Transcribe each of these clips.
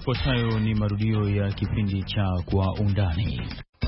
Yafuatayo ni marudio ya kipindi cha Kwa Undani.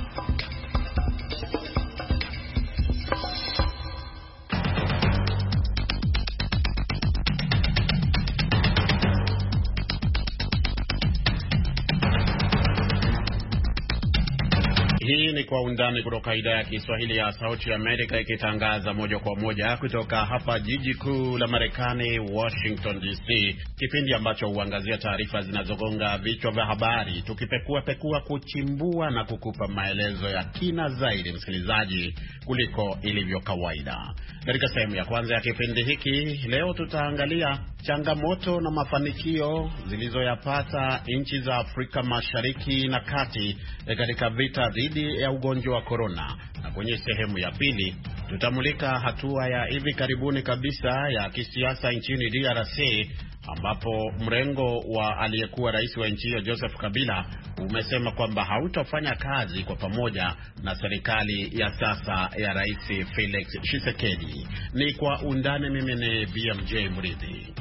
Hii ni Kwa Undani kutoka idhaa ya Kiswahili ya Sauti ya Amerika, ikitangaza moja kwa moja kutoka hapa jiji kuu la Marekani, Washington DC. Kipindi ambacho huangazia taarifa zinazogonga vichwa vya habari, tukipekua, kuchimbua na kukupa maelezo ya kina zaidi, msikilizaji, kuliko ilivyo kawaida. Katika sehemu ya kwanza ya kipindi hiki leo tutaangalia changamoto na mafanikio zilizoyapata nchi za Afrika Mashariki na Kati katika vita dhidi ya ugonjwa wa corona, na kwenye sehemu ya pili tutamulika hatua ya hivi karibuni kabisa ya kisiasa nchini DRC, ambapo mrengo wa aliyekuwa rais wa nchi hiyo Joseph Kabila umesema kwamba hautafanya kazi kwa pamoja na serikali ya sasa ya Rais Felix Tshisekedi. Ni Kwa Undani. Mimi ni BMJ Mridhi.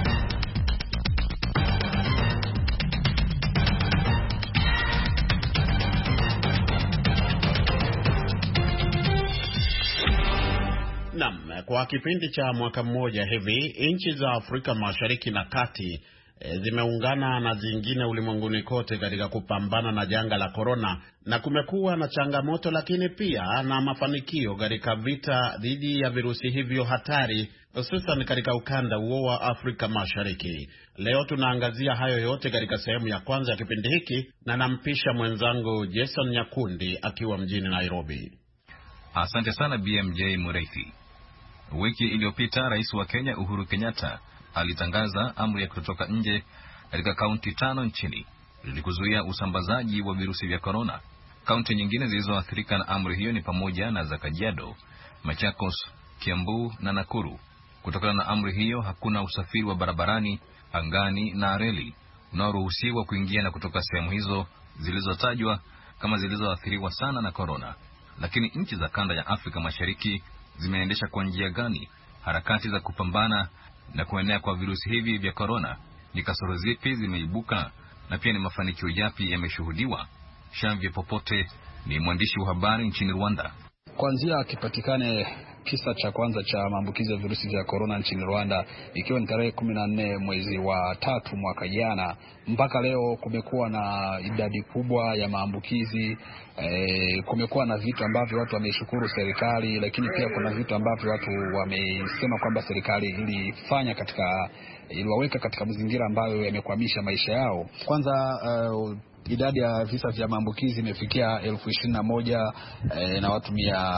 Kwa kipindi cha mwaka mmoja hivi, nchi za Afrika Mashariki na Kati zimeungana na zingine ulimwenguni kote katika kupambana na janga la corona, na kumekuwa na changamoto lakini pia na mafanikio katika vita dhidi ya virusi hivyo hatari, hususan katika ukanda huo wa Afrika Mashariki. Leo tunaangazia hayo yote katika sehemu ya kwanza ya kipindi hiki, na nampisha mwenzangu Jason Nyakundi akiwa mjini Nairobi. Asante sana BMJ Murithi. Wiki iliyopita Rais wa Kenya Uhuru Kenyatta alitangaza amri ya kutotoka nje katika kaunti 5 nchini ili kuzuia usambazaji wa virusi vya corona. Kaunti nyingine zilizoathirika na amri hiyo ni pamoja na za Kajiado, Machakos, Kiambu na Nakuru. Kutokana na amri hiyo, hakuna usafiri wa barabarani, angani na reli unaoruhusiwa kuingia na kutoka sehemu hizo zilizotajwa kama zilizoathiriwa sana na corona. Lakini nchi za kanda ya Afrika Mashariki zimeendesha kwa njia gani harakati za kupambana na kuenea kwa virusi hivi vya corona? Ni kasoro zipi zimeibuka, na pia ni mafanikio yapi yameshuhudiwa? Shamvye Popote ni mwandishi wa habari nchini Rwanda. Kuanzia kipatikane kisa cha kwanza cha maambukizi ya virusi vya corona nchini Rwanda, ikiwa ni tarehe 14 mwezi wa 3 mwaka jana, mpaka leo kumekuwa na idadi kubwa ya maambukizi. Kumekuwa na vitu ambavyo watu wameshukuru serikali, lakini pia kuna vitu ambavyo watu wamesema kwamba serikali ilifanya iliwaweka katika mazingira ambayo yamekwamisha maisha yao. Kwanza idadi ya visa vya maambukizi imefikia 21,000 na watu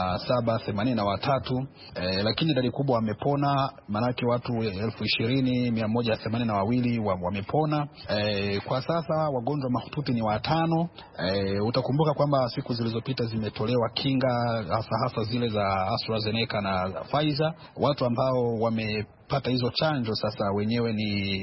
783, lakini idadi kubwa wamepona, manake watu 20,182 wamepona. Kwa sasa wagonjwa mahututi ni 5. Utakumbuka kwamba siku zilizopita zimetolewa kinga hasa zile za AstraZeneca na Pfizer. Watu ambao wamepata hizo chanjo sasa wenyewe ni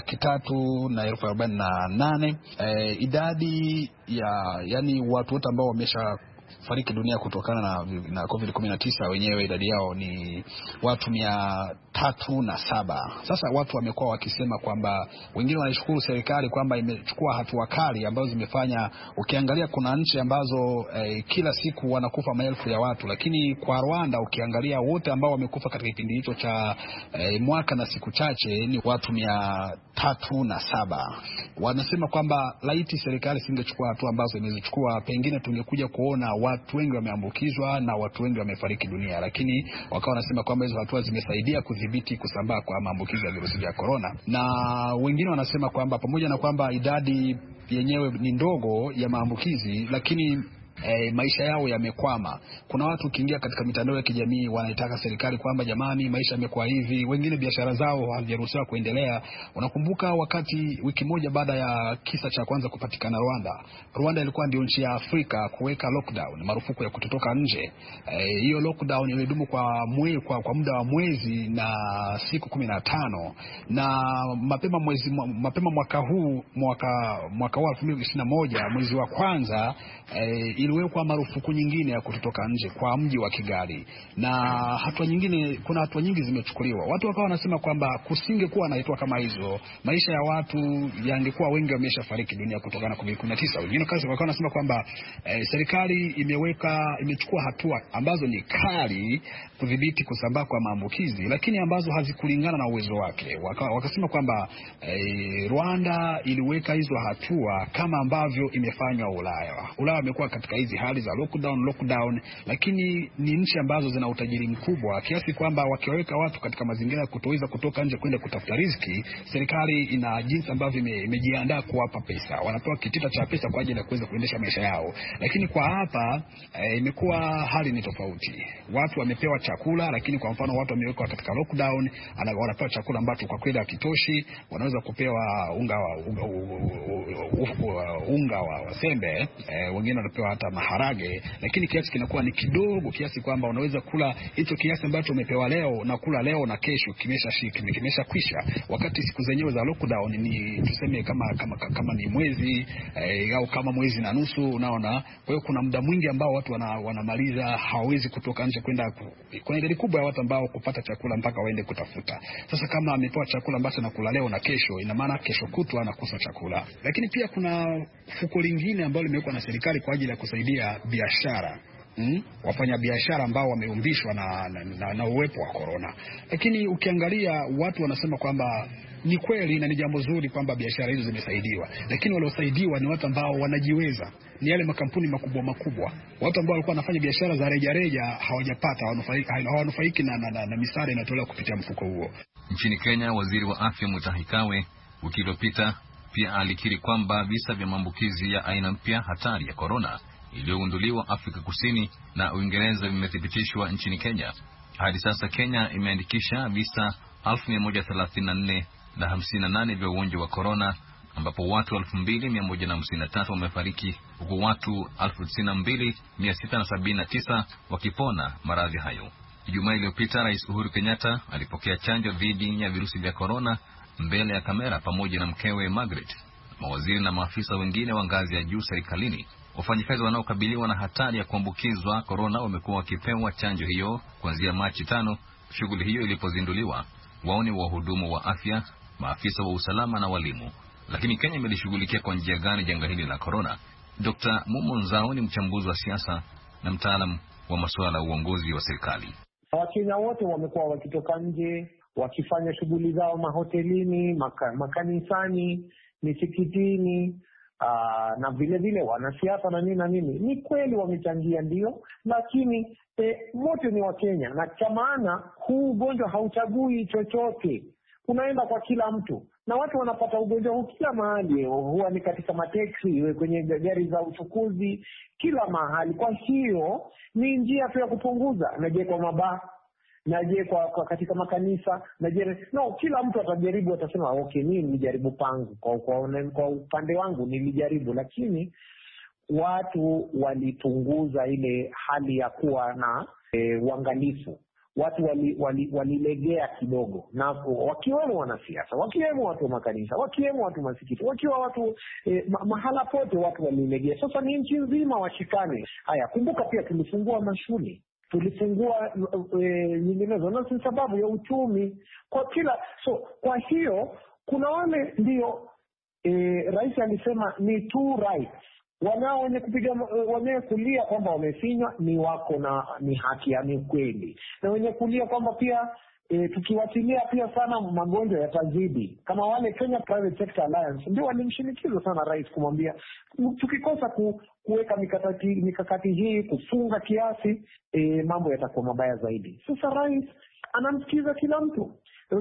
348,000. Idadi yani watu wote ambao wamesha fariki dunia kutokana na COVID-19 wenyewe idadi yao ni watu 307. Sasa watu wamekuwa wakisema kwamba wengine wanashukuru serikali kwamba imechukua hatua kali ambazo zimefanya. Ukiangalia kuna nchi ambazo kila siku wanakufa maelfu ya watu, lakini kwa Rwanda ukiangalia wote ambao wamekufa katika kipindi hicho cha mwaka na siku chache ni watu 307. Wanasema kwamba laiti serikali singechukua hatua ambazo imezichukua, pengine tungekuja kuona watu wengi wameambukizwa na watu wengi wamefariki dunia, lakini wakawa wanasema kwamba hizo hatua zimesaidia kudhibiti kusambaa kwa maambukizi ya virusi vya corona. Na wengine wanasema kwamba pamoja na kwamba idadi yenyewe ni ndogo ya maambukizi, lakini maisha yao yamekwama. Kuna watu ukiingia katika mitandao ya kijamii wanaitaka serikali kwamba jamani, maisha yamekuwa hivi, wengine biashara zao hazijaruhusiwa kuendelea. Unakumbuka wakati wiki moja baada ya kisa cha kwanza kupatikana Rwanda ilikuwa ndio nchi ya Afrika kuweka lockdown, marufuku ya kutotoka nje. Hiyo lockdown ilidumu kwa muda wa mwezi na siku 15, na mapema mwaka huu 2021 mwezi wa kwanza iliwekwa marufuku nyingine ya kutotoka nje kwa mji wa Kigali, na kuna hatua nyingi zimechukuliwa. Watu wakawa wanasema kwamba kusingekuwa na hatua kama hizo, maisha ya watu yangekuwa wengi wameshafariki dunia kutokana na COVID-19. Wengine wakawa wanasema kwamba serikali imechukua hatua ambazo ni kali kudhibiti kusambaa kwa maambukizi, lakini ambazo hazikulingana na uwezo wake. Wakasema kwamba Rwanda iliweka hizo hatua kama ambavyo imefanywa Ulaya. Ulaya imekuwa katika hizi hali za lockdown, lakini ni nchi ambazo zina utajiri mkubwa kiasi kwamba wakiweka watu katika mazingira ya kutoweza kutoka nje kwenda kutafuta riziki, serikali ina jinsi ambavyo imejiandaa kuwapa pesa. Wanapewa kitita cha pesa kwa ajili ya kuweza kuendesha maisha yao. Lakini kwa hapa imekuwa hali ni tofauti. Watu wamepewa chakula, lakini kwa mfano watu wamewekwa katika lockdown, wanapewa chakula ambacho kwa kweli hakitoshi. Wanaweza kupewa unga wa sembe, wengine wanapewa hata maharage, lakini kiasi kinakuwa ni kidogo kiasi kwamba unaweza kula hicho kiasi ambacho umepewa leo na kula leo na kesho kimesha kwisha, wakati siku zenyewe za lockdown ni tuseme kama ni mwezi au kama mwezi na nusu, unaona. Kwa hiyo kuna muda mwingi ambao watu wanamaliza hawezi kutoka nje kwenda. Kuna idadi kubwa ya watu ambao kupata chakula mpaka waende kutafuta. Sasa kama amepewa chakula ambacho nakula leo na kesho, ina maana kesho kutwa anakosa chakula. Lakini pia kuna fuko lingine ambalo limewekwa na serikali kwa ajili ya kusaidia biashara. Wafanya biashara ambao wameumbishwa na uwepo wa corona. Lakini ukiangalia watu wanasema kwamba ni kweli na ni jambo zuri kwamba biashara hizo zimesaidiwa, lakini waliosaidiwa ni watu ambao wanajiweza, ni yale makampuni makubwa. Watu ambao walikuwa wanafanya biashara za reja hawajapata, hawanufaiki na misaada inatolewa kupitia mfuko huo. Nchini Kenya, waziri wa afya Mutahi Kagwe wiki iliyopita pia alikiri kwamba visa vya maambukizi ya aina mpya hatari ya corona iliyogunduliwa Afrika Kusini na Uingereza vimethibitishwa nchini Kenya. Hadi sasa Kenya imeandikisha visa 1134 vya ugonjwa wa corona, ambapo watu 2153 wamefariki, huku watu 92679 wakipona maradhi hayo. Ijumaa iliyopita Rais Uhuru Kenyatta alipokea chanjo dhidi ya virusi vya corona mbele ya kamera pamoja na mkewe Margaret. Mawaziri na maafisa wengine wa ngazi ya juu serikalini. Wafanyikazi wanaokabiliwa na hatari ya kuambukizwa corona wamekuwa wakipewa chanjo hiyo kuanzia Machi 5 shughuli hiyo ilipozinduliwa. Wao ni wahudumu wa afya, maafisa wa usalama na walimu. Lakini Kenya imelishughulikia kwa njia gani janga hili la corona? Dr. Mumo Nzao ni mchambuzi wa siasa na mtaalamu wa masuala ya uongozi wa serikali. Wakenya wote wamekuwa wakitoka nje, wakifanya shughuli zao mahotelini, makanisani, misikitini, na vile vile wanasiasa na nini. Ni kweli wamechangia, ndio, lakini wote ni Wakenya, na cha maana huu ugonjwa hauchagui chochote. Unaenda kwa kila mtu, na watu wanapata ugonjwa huu kila mahali. Huwa ni katika mateksi, kwenye gari za uchukuzi, kila mahali. Kwa hiyo ni njia tu ya kupunguza. Naje kwa mabaa, naje kwa katika makanisa, kila mtu atajaribu, atasema okay, mimi nilijaribu pangu kwa upande wangu nilijaribu, lakini watu walipunguza ile hali ya kuwa na uangalifu. Watu walilegea kidogo, na wakiwemo wanasiasa, wakiwemo watu wa makanisa, wakiwemo watu masikiti, wakiwa watu mahala pote watu walilegea. Sasa ni nchi nzima washikane. Haya, kumbuka pia tulifungua mashule, tulifungua nyinginezo, na si sababu ya uchumi kwa hiyo kuna wale ndio rais alisema ni two rights. Wanao wenye kupiga wenye kulia kwamba wamefinywa ni wako na ni haki ya kweli, na wenye kulia kwamba pia tukiwatilia pia sana magonjwa yatazidi. Kama wale Kenya Private Sector Alliance ndio walimshinikiza sana rais kumwambia tukikosa kuweka mikakati hii, kufunga kiasi, mambo yatakuwa mabaya zaidi. Sasa rais anamsikiza kila mtu.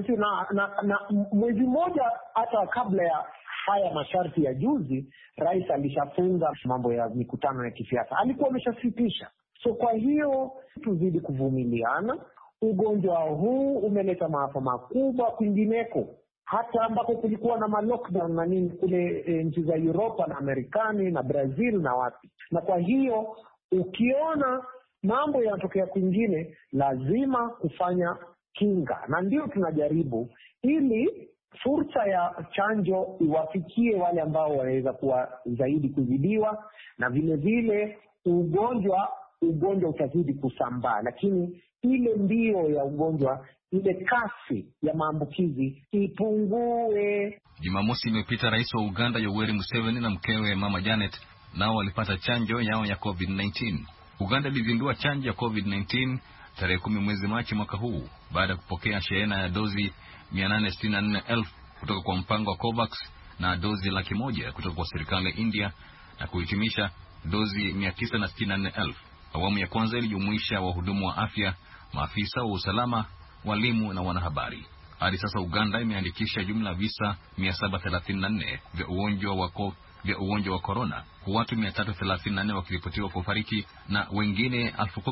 Na mwezi mmoja hata kabla ya haya masharti ya juzi, rais alishafunga mambo ya mikutano ya kisiasa, alikuwa ameshasitisha. Kwa hiyo tuzidi kuvumiliana. Ugonjwa huu umeleta maafa makubwa kwingineko, hata ambako kulikuwa na lockdown na nini kule nchi za Europa na Marekani na Brazil na wapi. Na kwa hiyo ukiona mambo yanatokea kwingine, lazima kufanya kinga, na ndio tunajaribu ili fursa ya chanjo iwafikie wale ambao wanaweza kuwa zaidi kuzidiwa, na vile vile ugonjwa utazidi kusambaa, lakini ile mbio ya ugonjwa, ile kasi ya maambukizi ipungue. Jumamosi imepita Rais wa Uganda Yoweri Museveni na mkewe Mama Janet nao walipata chanjo yao ya COVID-19. Uganda ilizindua chanjo ya COVID-19 tarehe 10 mwezi Machi mwaka huu baada ya kupokea shehena ya dozi 864,000 kutoka kwa mpango wa COVAX na dozi 100,000 kutoka kwa serikali ya India na kuhitimisha dozi 964,000. Awamu ya kwanza ilijumuisha wahudumu wa afya, maafisa wa usalama, walimu na wanahabari. Hadi sasa Uganda imeandikisha jumla visa 734 vya ugonjwa wa corona, watu 334 wakiripotiwa kufariki na wengine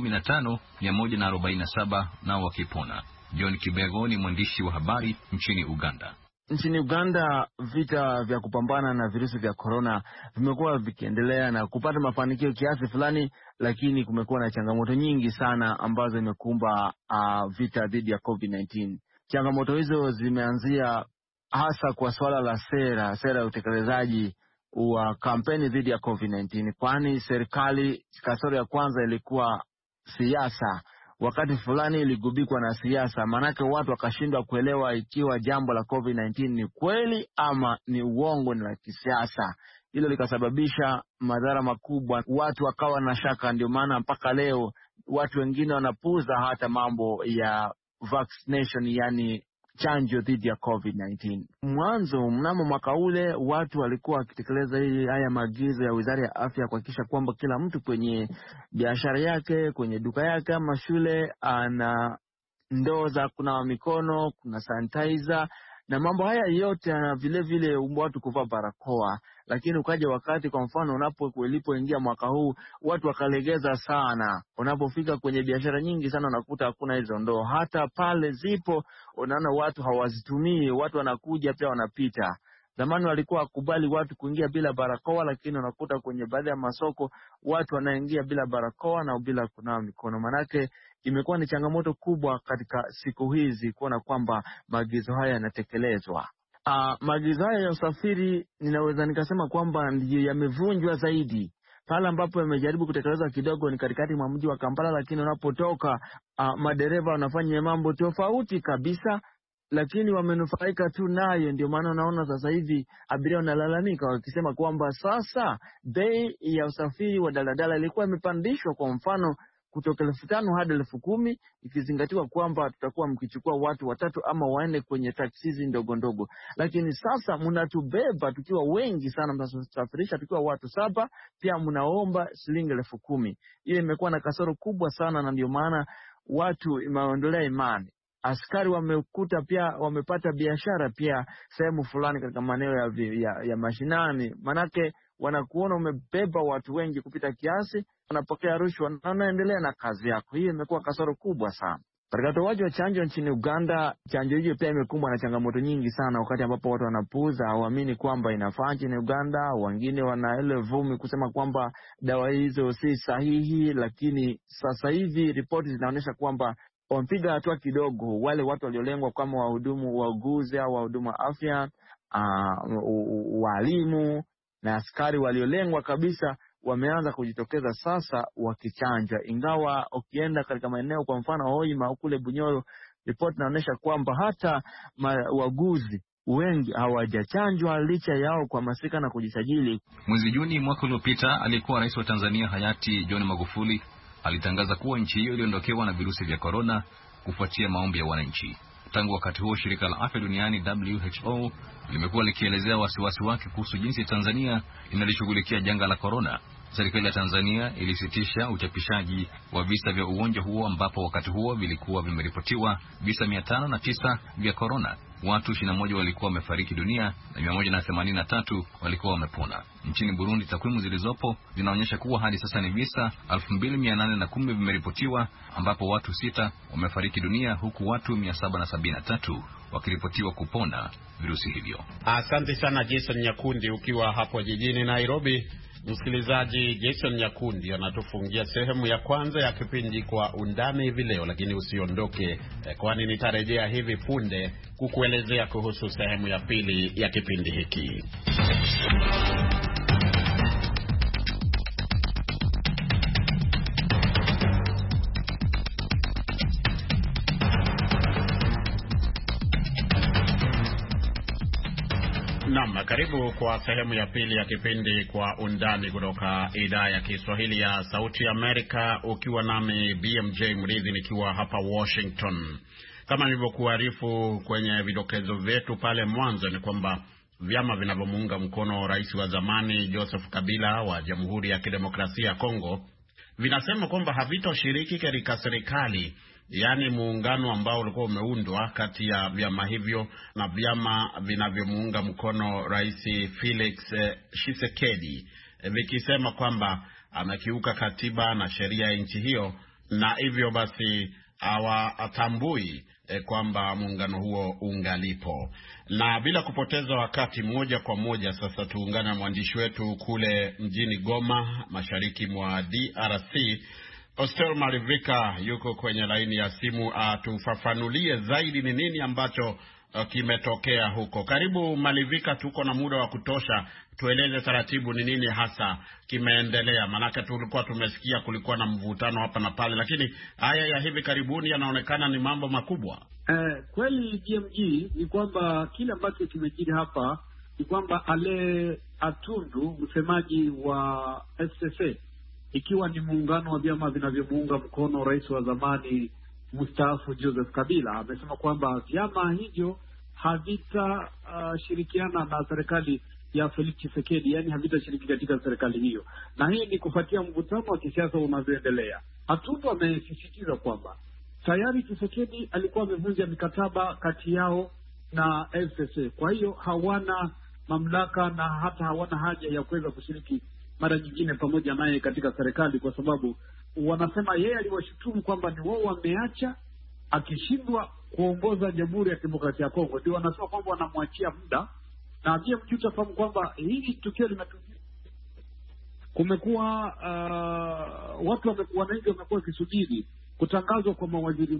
15,147 nao wakipona. John Kibego ni mwandishi wa habari nchini Uganda. Nchini Uganda, vita vya kupambana na virusi vya corona vimekuwa vikiendelea na kupata mafanikio kiasi fulani, lakini kumekuwa na changamoto nyingi sana ambazo imekumba vita dhidi ya COVID-19. Changamoto hizo zimeanzia hasa kwa swala la sera ya utekelezaji wa kampeni dhidi ya COVID-19, kwani serikali kasoro ya kwanza ilikuwa siasa. Wakati fulani iligubikwa na siasa, manake watu wakashindwa kuelewa ikiwa jambo la COVID-19 ni kweli ama ni uongo, ni la kisiasa. Hilo likasababisha madhara makubwa, watu wakawa na shaka. Ndio maana mpaka leo watu wengine wanapuuza hata mambo ya vaccination, yani chanjo dhidi ya COVID-19. Mnamo mwaka ule watu walikuwa wakitekeleza haya maagizo ya Wizara ya Afya kuhakikisha kwamba kila mtu kwenye biashara yake, kwenye duka yake ama shule ana ndoo za kunawa mikono, kuna sanitizer na mambo haya yote, na vile vile watu kuvaa barakoa. Lakini ukaja wakati, kwa mfano ulipoingia mwaka huu, watu wakalegeza sana. Unapofika kwenye biashara nyingi sana unakuta hakuna hizo ndoo, hata pale zipo unaona watu hawazitumii, watu wanakuja pia wanapita. Zamani walikuwa wakubali watu kuingia bila barakoa, lakini unakuta kwenye baadhi ya masoko watu wanaingia bila barakoa na bila kunawa mikono. Manake imekuwa ni changamoto kubwa katika siku hizi kuona kwamba maagizo haya yanatekelezwa. Maagizo haya ya usafiri ninaweza nikasema kwamba ndio yamevunjwa zaidi. Pale ambapo yamejaribu kutekelezwa kidogo ni katikati mwa mji wa Kampala, lakini unapotoka madereva wanafanya mambo tofauti kabisa, lakini wamenufaika tu nayo. Ndio maana unaona sasa hivi abiria wanalalamika wakisema kwamba sasa bei ya usafiri wa daladala ilikuwa imepandishwa, kwa mfano kutoka 5,000 hadi 10,000, ikizingatiwa kwamba tutakuwa mkichukua watu 3 ama 4 kwenye taksizi ndogo ndogo. Lakini sasa mnatubeba tukiwa wengi sana, mnasafirisha tukiwa watu 7, pia mnaomba shilingi 10,000. Hiyo imekuwa na kasoro kubwa sana, na ndio maana watu imeondolea imani. Askari wamekuta pia wamepata biashara pia sehemu fulani katika maeneo ya mashinani, manake wanakuona umebeba watu wengi kupita kiasi, wanapokea rushwa na wanaendelea na kazi yako. Hii imekuwa kasoro kubwa sana. Katika utoaji wa chanjo nchini Uganda, chanjo hiyo pia imekumbwa na changamoto nyingi sana, wakati ambapo watu wanapuuza, hawaamini kwamba inafaa nchini Uganda. Wengine wana ile vumi kusema kwamba dawa hizo si sahihi, lakini sasa hivi ripoti zinaonyesha kwamba wamepiga hatua kidogo. Wale watu waliolengwa kama wahudumu, wauguzi au wahudumu wa afya, walimu na askari waliolengwa kabisa wameanza kujitokeza sasa wakichanjwa. Ingawa ukienda katika maeneo kwa mfano Hoima kule Bunyoro, ripoti inaonyesha kwamba hata waguzi wengi hawajachanjwa licha yao kuhamasika na kujisajili. Mwezi Juni mwaka uliopita, aliyekuwa rais wa Tanzania hayati John Magufuli alitangaza kuwa nchi hiyo iliondokewa na virusi vya corona kufuatia maombi ya wananchi. Tangu wakati huo, shirika la afya duniani WHO limekuwa likielezea wasiwasi wake kuhusu jinsi Tanzania inalishughulikia janga la corona. Serikali ya Tanzania ilisitisha uchapishaji wa visa vya ugonjwa huo, ambapo wakati huo vilikuwa vimeripotiwa visa 509 vya corona. Watu 21 walikuwa wamefariki dunia na 183 walikuwa wamepona. Nchini Burundi, takwimu zilizopo zinaonyesha kuwa hadi sasa ni visa 2810 vimeripotiwa, ambapo watu 6 wamefariki dunia huku watu 773 wakiripotiwa kupona virusi hivyo. Asante sana Jason Nyakundi ukiwa hapo jijini Nairobi. Msikilizaji, Jason Nyakundi anatufungia sehemu ya kwanza ya kipindi Kwa Undani hivi leo, lakini usiondoke, kwani nitarejea hivi punde kukuelezea kuhusu sehemu ya pili ya kipindi hiki. Karibu kwa sehemu ya pili ya kipindi Kwa Undani kutoka idhaa ya Kiswahili ya Sauti Amerika, ukiwa nami BMJ Mridhi nikiwa hapa Washington. Kama nilivyokuarifu kwenye vidokezo vyetu pale mwanzo, ni kwamba vyama vinavyomuunga mkono rais wa zamani Joseph Kabila wa Jamhuri ya Kidemokrasia ya Kongo vinasema kwamba havitoshiriki katika serikali, yaani muungano ambao ulikuwa umeundwa kati ya vyama hivyo na vyama vinavyomuunga mkono rais Felix Tshisekedi, vikisema kwamba amekiuka katiba na sheria ya nchi hiyo, na hivyo basi hawatambui kwamba muungano huo ungalipo. Na bila kupoteza wakati, moja kwa moja sasa tuungane na mwandishi wetu kule mjini Goma, mashariki mwa DRC. Ostel Malivika yuko kwenye laini ya simu, tufafanulie zaidi ni nini ambacho kimetokea huko. Karibu Malivika, tuko na muda wa kutosha, tueleze taratibu ni nini hasa kimeendelea, manake tulikuwa tumesikia kulikuwa na mvutano hapa na pale, lakini haya ya hivi karibuni yanaonekana ni mambo makubwa. Kweli GMG, ni kwamba kile ambacho kimejiri hapa ni kwamba Ale Atundu, msemaji wa FCC, ikiwa ni muungano wa vyama vinavyomuunga mkono rais wa zamani mstaafu Joseph Kabila, amesema kwamba vyama hivyo havitashirikiana na serikali ya Felix Tshisekedi, yani havitashiriki katika serikali hiyo, na hii ni kufuatia mvutano wa kisiasa unavyoendelea. Atundu amesisitiza kwamba tayari Tshisekedi alikuwa amevunja mikataba kati yao na FCC, kwa hiyo hawana mamlaka na hata hawana haja ya kuweza kushiriki mara nyingine pamoja naye katika serikali, kwa sababu wanasema yeye aliwashutumu kwamba ni wao wameacha akishindwa kuongoza Jamhuri ya Kidemokrasia ya Kongo, ndio wanasema kwamba wanamwachia muda. Na pia mjuta fahamu kwamba hili tukio limetokea, kumekuwa wananchi wamekuwa kisubiri kutangazwa kwa mawaziri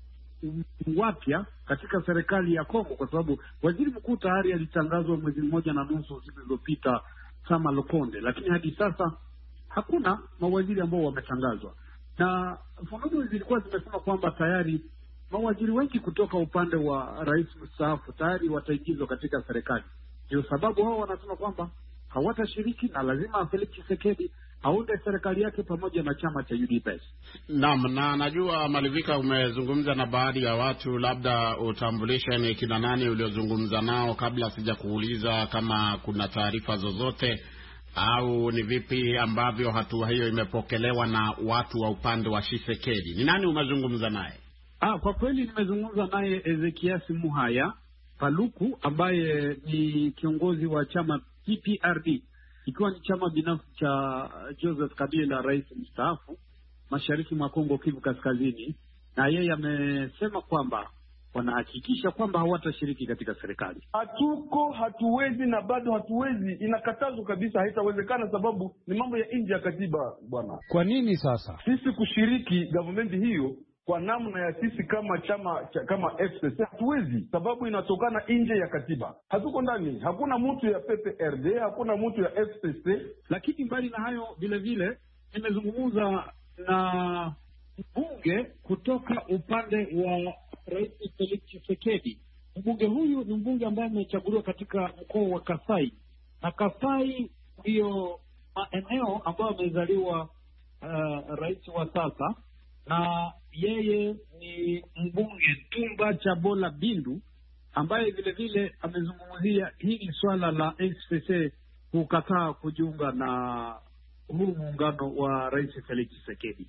wapya katika serikali ya Kongo, kwa sababu waziri mkuu tayari alitangazwa mwezi mmoja na nusu zilizopita, Sama Lukonde, lakini hadi sasa hakuna mawaziri ambao wametangazwa. Na fununu zilikuwa zimesema kwamba tayari mawaziri wengi kutoka upande wa rais mstaafu tayari wataingizwa katika serikali. Ndio sababu wao wanasema kwamba hawatashiriki na lazima Felix Tshisekedi aunde serikali yake pamoja na chama cha UDPS. Naam, na najua Malivika umezungumza na baadhi ya watu, labda utambulishe ni kina nani uliozungumza nao kabla sija kuuliza kama kuna taarifa zozote au ni vipi ambavyo hatua hiyo imepokelewa na watu wa upande wa Tshisekedi. Ni nani umezungumza naye? Kwa kweli nimezungumza naye Ezekiasi Muhaya Paluku, ambaye ni kiongozi wa chama PPRD, ikiwa ni chama binafsi cha Joseph Kabila, rais mstaafu mashariki mwa Kongo, Kivu Kaskazini, na yeye amesema kwamba wanahakikisha kwamba hawatashiriki katika serikali. Hatuwezi na bado hatuwezi, inakatazwa kabisa, haitawezekana sababu ni mambo ya nje ya katiba bwana. Kwa nini sasa sisi kushiriki government hiyo kwa namna ya sisi kama chama kama FCC hatuwezi, sababu inatokana nje ya katiba, hatuko ndani, hakuna mtu ya PPRD, hakuna mtu ya FCC. Lakini mbali na hayo, vile vile nimezungumza na mbunge kutoka upande wa rais Felix Tshisekedi. Mbunge huyu ni mbunge ambaye amechaguliwa katika mkoa wa Kasai, na Kasai ndiyo maeneo ambayo amezaliwa rais wa sasa, na yeye ni mbunge Tumba Chabola Bindu, ambaye vile vile amezungumzia hili swala la FCC kukataa kujiunga na huu muungano wa rais Felix Tshisekedi.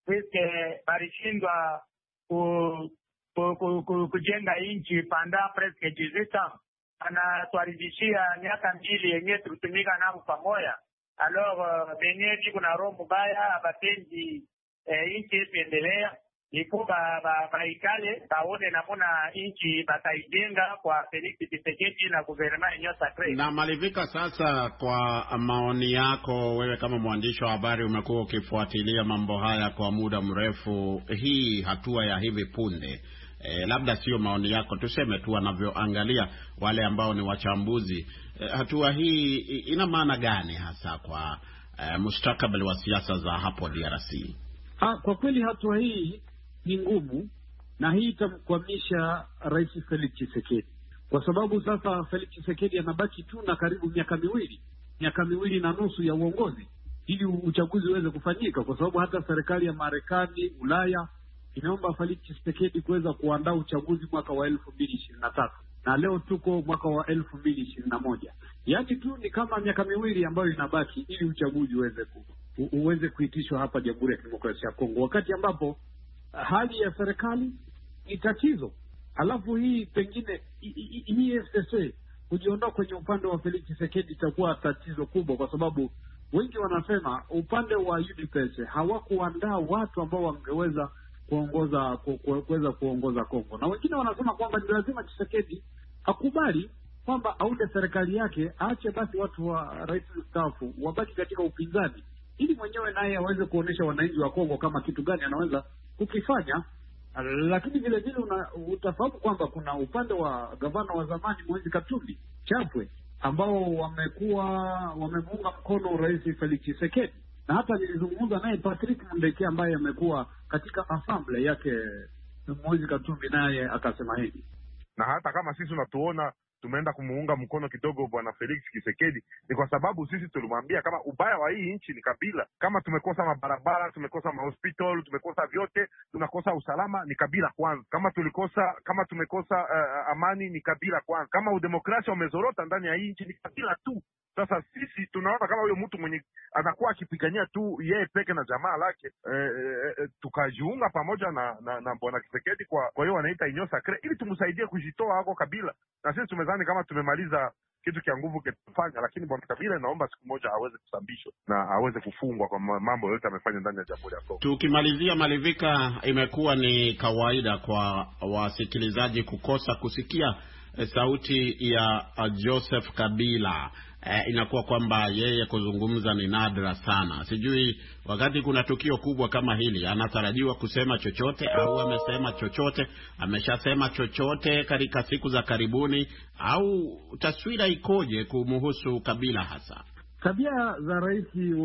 Walishindwa kujenga nchi panda presque 18 ans, anatuaribishia miaka 2 yenye tulitumika nao pamoja. Alors benyeji kuna roho mbaya abatendi nchi iendelea, iko baikale baone namuna nchi bataijenga kwa Felix Tshisekedi na gouvernement yenyewe sacré. Na Malivika, sasa kwa maoni yako wewe kama mwandishi wa habari, umekuwa ukifuatilia mambo haya kwa muda mrefu, hii hatua ya hivi punde, labda sio maoni yako, tuseme tu wanavyoangalia wale ambao ni wachambuzi, hatua hii ina maana gani hasa kwa mustakabali wa siasa za hapo DRC? Kwa kweli hatua hii ni ngumu, na hii itamkwamisha rais Felix Tshisekedi, kwa sababu sasa Felix Tshisekedi anabaki tu na karibu miaka miwili na nusu ya uongozi ili uchaguzi uweze kufanyika, kwa sababu hata serikali ya Marekani, Ulaya imeomba Felix Tshisekedi kuweza kuandaa uchaguzi mwaka wa 2023 na leo tuko mwaka wa 2021. Yaani tu ni kama miaka miwili ambayo inabaki ili uchaguzi uweze kuitishwa hapa Jamhuri ya Kidemokrasia ya Kongo, wakati ambapo hali ya serikali ni tatizo. Alafu hii pengine hii FCC kujiondoa kwenye upande wa Felix Tshisekedi itakuwa tatizo kubwa, kwa sababu wengi wanasema upande wa UDPS hawakuandaa watu ambao wangeweza kuongoza Kongo, na wengine wanasema kwamba ni lazima Tshisekedi akubali kwamba aunde serikali yake, aache basi watu wa rais mstaafu wabaki katika upinzani, ili mwenyewe naye aweze kuonesha wananchi wa Kongo kama kitu gani anaweza kukifanya. Lakini vile vile utafahamu kwamba kuna upande wa gavana wa zamani Moise Katumbi Chapwe ambao wamemuunga mkono rais Felix Tshisekedi, na hata nilizungumza naye Patrick Mundeke ambaye amekuwa katika assembly yake Moise Katumbi, naye akasema hivi. Na hata kama sisi unatuona tumeenda kumuunga mkono kidogo bwana Felix Tshisekedi, ni kwa sababu sisi tulimwambia kama ubaya wa hii nchi ni kabila. Kama tumekosa mabarabara, tumekosa mahospital, tumekosa vyote, tunakosa usalama, ni kabila kwanza. Kama tumekosa amani, ni kabila kwanza. Kama udemokrasia umezorota ndani ya hii nchi, ni kabila tu. Sasa sisi tunaona kama huyo mtu mwenye anakuwa akipigania tu yeye peke na jamaa lake, tukajiunga pamoja na bwana Tshisekedi kwa hiyo wanaita Union Sacrée, ili tumsaidie kujitoa hako kabila. Na sisi tumezani kama tumemaliza kitu kia nguvu kitafanya, lakini bwana Kabila inaomba siku moja aweze kusambishwa na aweze kufungwa kwa mambo yote amefanya ndani ya Jamhuri ya Kongo. Tukimalizia, Malivika, imekuwa ni kawaida kwa wasikilizaji kukosa kusikia sauti ya Joseph Kabila. Inakuwa kwamba yeye kuzungumza ni nadra sana. Sijui wakati kuna tukio kubwa kama hili anatarajiwa kusema chochote, au amesema chochote, ameshasema chochote katika siku za karibuni, au taswira ikoje kumhusu Kabila hasa? Tabia za rais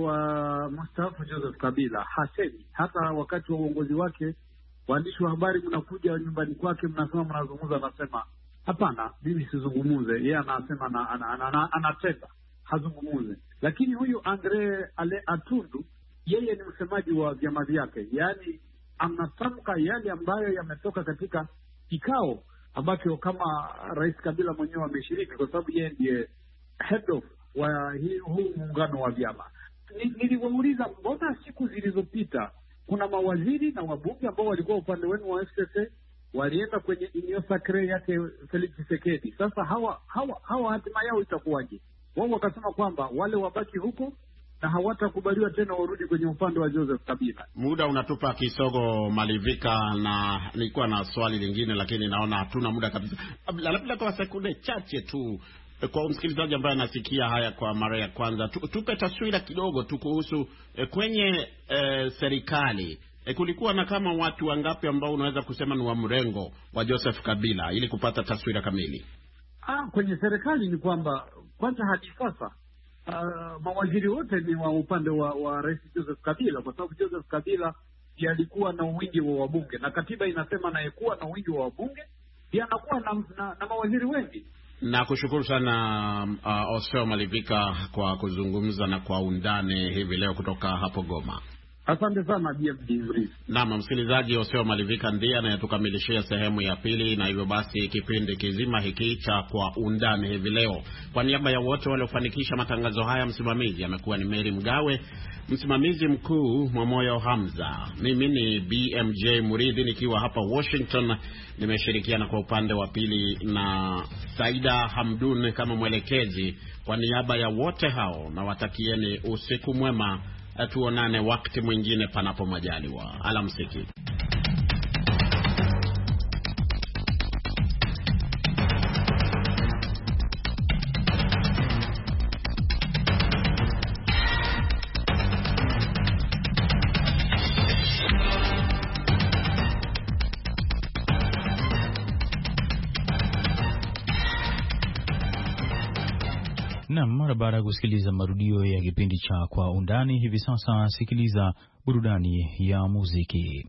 wa mstaafu Joseph Kabila hasemi. Hata wakati wa uongozi wake, waandishi wa habari mnakuja nyumbani kwake, mnasema mnazungumza, anasema hapana, mimi sizungumuze. Yeye anasema anatenda hazungumuze. Lakini huyu Andre Ale Atundu, yeye ni msemaji wa vyama vyake, yaani anatamka yale ambayo yametoka katika kikao ambacho kama rais Kabila mwenyewe ameshiriki, kwa sababu yeye ndiye head of wa huu muungano wa vyama. Niliwauliza, mbona siku zilizopita kuna mawaziri na wabunge ambao walikuwa upande wenu wa FCC walienda kwenye Union Sacrée yake Felix Tshisekedi? Sasa hawa hatima yao itakuwaje? Wao wakasema kwamba wale wabaki huko na hawatakubaliwa tena warudi kwenye upande wa Joseph Kabila. Muda unatupa kisogo, Malivika, na nilikuwa na swali lingine lakini naona hatuna muda kabisa. Labda kwa sekunde chache tu, kwa msikilizaji ambaye anasikia haya kwa mara ya kwanza, tupe taswira kidogo tu kuhusu kwenye serikali. Kulikuwa na kama watu wangapi ambao unaweza kusema ni wa mrengo wa Joseph Kabila, ili kupata taswira kamili? Kwenye serikali ni kwamba kwanza hadi sasa mawaziri wote ni wa upande wa rais Joseph Kabila, kwa sababu Joseph Kabila ndiye alikuwa na wingi wa wabunge, na katiba inasema anayekuwa na wingi wa wabunge ndiye anakuwa na mawaziri wengi. Na kushukuru sana Oseo Malivika kwa kuzungumza na kwa undani hivi leo kutoka hapo Goma. Asante sana BMJ. Naam, msikilizaji, Oseo Malivika ndiye anayetukamilishia sehemu ya pili, na hivyo basi kipindi kizima hiki cha Kwa Undani hivi leo, kwa niaba ya wote waliofanikisha matangazo haya, msimamizi amekuwa ni Mary Mgawe, msimamizi mkuu Mwamoyo Hamza, mimi ni BMJ Muridhi nikiwa hapa Washington, nimeshirikiana kwa upande wa pili na Saida Hamdun kama mwelekezi. Kwa niaba ya wote hao na watakieni usiku mwema. Tuonane wakati mwingine panapo majaliwa. Alamsiki. Na mara baada ya kusikiliza marudio ya kipindi cha Kwa Undani, hivi sasa sikiliza burudani ya muziki.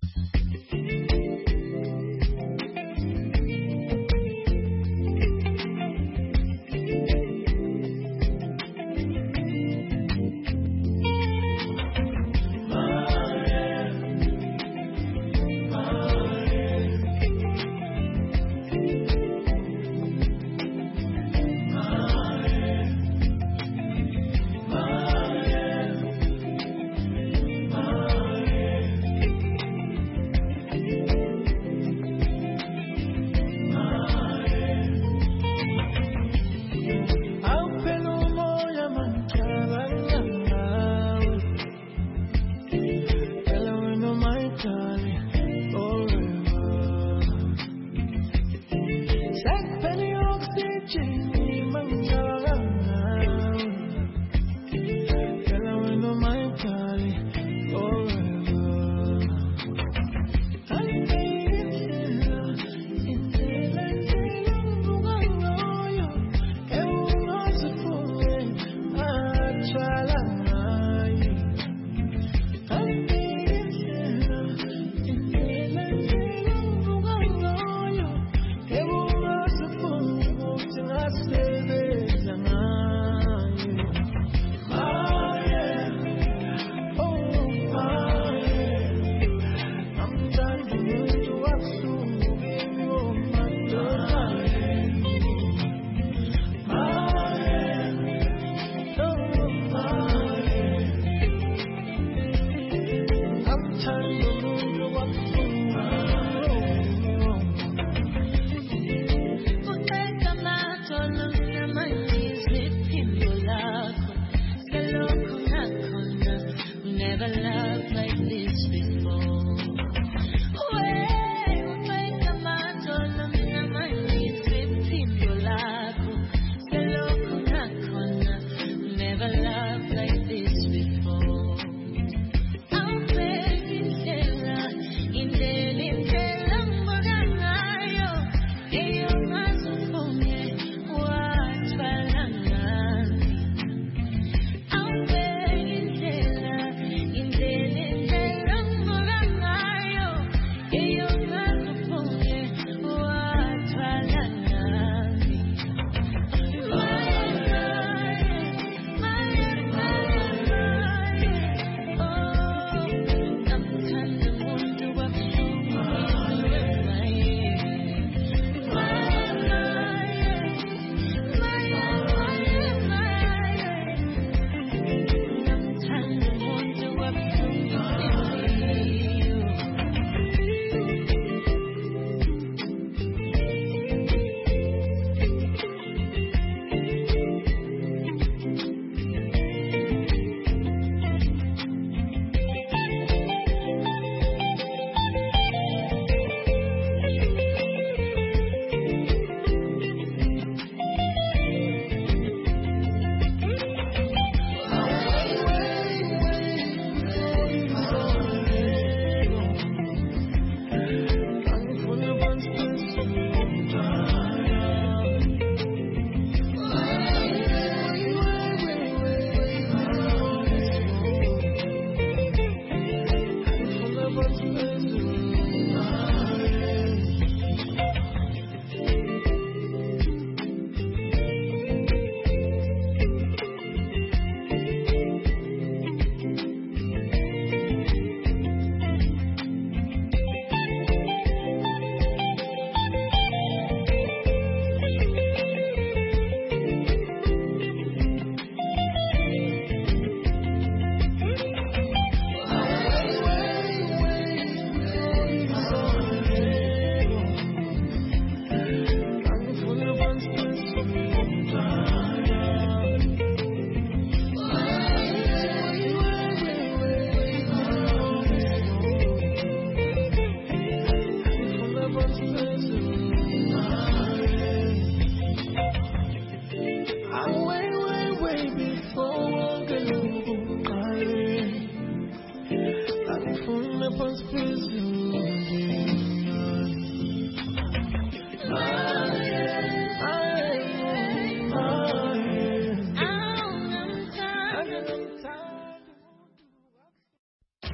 Never